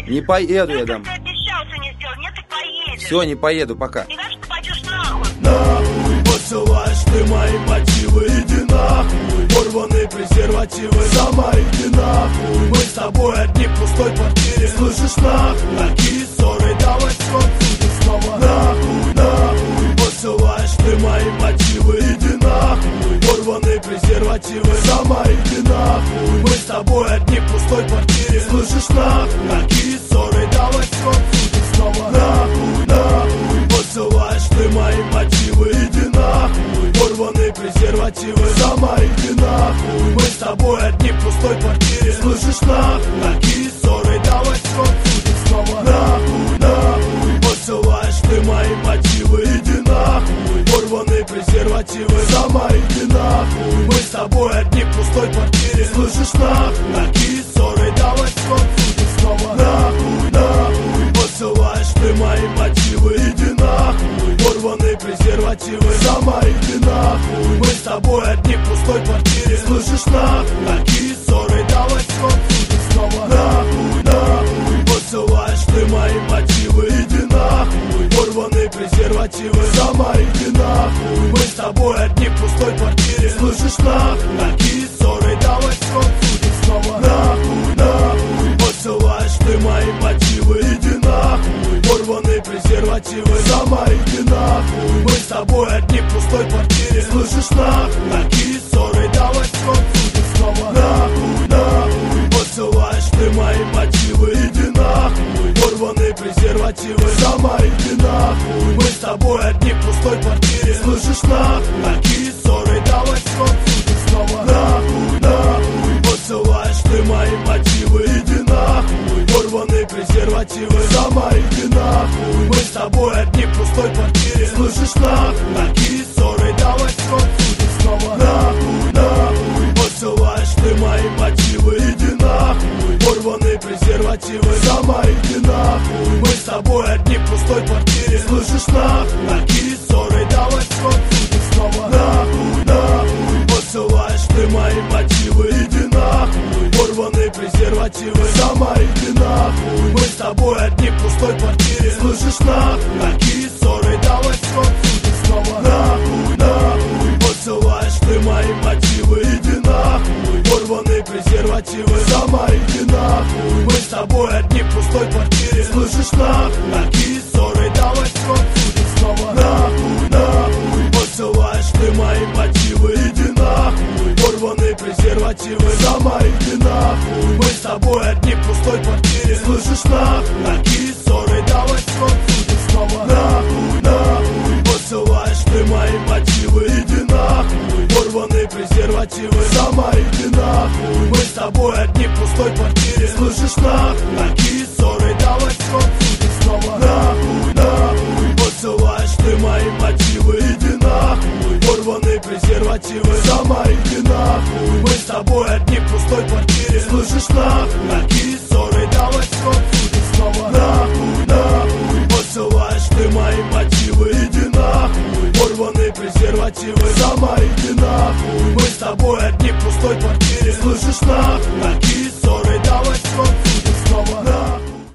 Не поеду я домой. Ты обещался не сделать, нет, ты поедешь. Все, не поеду, пока. Не кажется, ты пойдешь нахуй. Нахуй посылаешь ты мои мотивы, иди нахуй. Порванные презервативы, сама иди нахуй. Мы с тобой одни в пустой квартире, слышишь нахуй? Такие ссоры, давай обсудим снова. Нахуй, нахуй посылаешь ты мои мотивы, иди нахуй. Порванные презервативы, сама иди нахуй. Мы с тобой одни в пустой квартире, слышишь нахуй? Такие ссоры, давай обсудим снова. Нахуй, нахуй посылаешь ты мои мотивы, иди нахуй. Порванные презервативы, сама иди нахуй. Мы с тобой одни в пустой квартире, слышишь нахуй? Такие ссоры, давай обсудим снова. Нахуй, нахуй посылаешь ты мои мотивы, иди нахуй. Порванные презервативы, сама иди нахуй. Мы с тобой одни в пустой квартире, слышишь нахуй? Такие ссоры, давай обсудим снова. Нахуй, нахуй посылаешь ты мои мотивы, иди нахуй. Порванные презервативы, сама иди нахуй. Мы с тобой одни в пустой квартире, слышишь нахуй? Такие ссоры, давай обсудим снова. Нахуй, нахуй посылаешь ты мои мотивы, иди нахуй. Порванные презервативы, сама иди нахуй. Мы с тобой одни в пустой квартире, слышишь нахуй? Такие ссоры, давай обсудим снова. Нахуй, нахуй посылаешь ты мои мотивы, иди нахуй. Порванные презервативы, сама иди нахуй. Мы с тобой одни в пустой квартире, слышишь нахуй? Такие ссоры, давай обсудим снова. Нахуй, нахуй посылаешь ты мои мотивы, иди нахуй. Порванные презервативы, сама иди нахуй. Мы с тобой одни в пустой квартире, слышишь нахуй? Такие ссоры, давай обсудим снова. Нахуй, нахуй посылаешь ты мои мотивы, иди нахуй. Порванные презервативы, сама иди нахуй. Мы с тобой одни в пустой квартире, слышишь нахуй? Такие ссоры, давай обсудим снова. Нахуй, нахуй посылаешь ты мои мотивы, иди нахуй. Порванные презервативы, сама иди нахуй. Мы с тобой одни в пустой квартире, слышишь нахуй? Такие ссоры, давай обсудим снова. Нахуй, нахуй посылаешь ты мои мотивы, иди нахуй. Порванные презервативы, сама иди нахуй. Мы с тобой одни в пустой квартире, слышишь нахуй? Такие ссоры, давай обсудим снова. Нахуй, нахуй посылаешь ты мои мотивы, иди нахуй. Порванные презервативы, сама иди нахуй. Мы с тобой одни в пустой квартире, слышишь нахуй? Такие ссоры, давай обсудим снова. Нахуй, нахуй посылаешь ты мои мотивы, иди нахуй. Порванные презервативы, сама иди нахуй. Мы с тобой одни в пустой квартире, слышишь нахуй? Такие ссоры, давай обсудим снова. Нахуй, нахуй посылаешь ты мои мотивы, иди нахуй. Порванные презервативы, сама иди нахуй. Мы с тобой одни в пустой квартире, слышишь нахуй? Такие ссоры, давай обсудим снова. Нахуй, нахуй посылаешь ты мои мотивы, иди нахуй. Порванные презервативы, сама иди нахуй. Мы с тобой одни в пустой квартире, слышишь нахуй? Такие ссоры, давай обсудим снова. Нахуй, нахуй посылаешь ты мои мотивы, иди нахуй. Порванные презервативы, сама иди нахуй. Мы с тобой одни в пустой квартире, слышишь нахуй?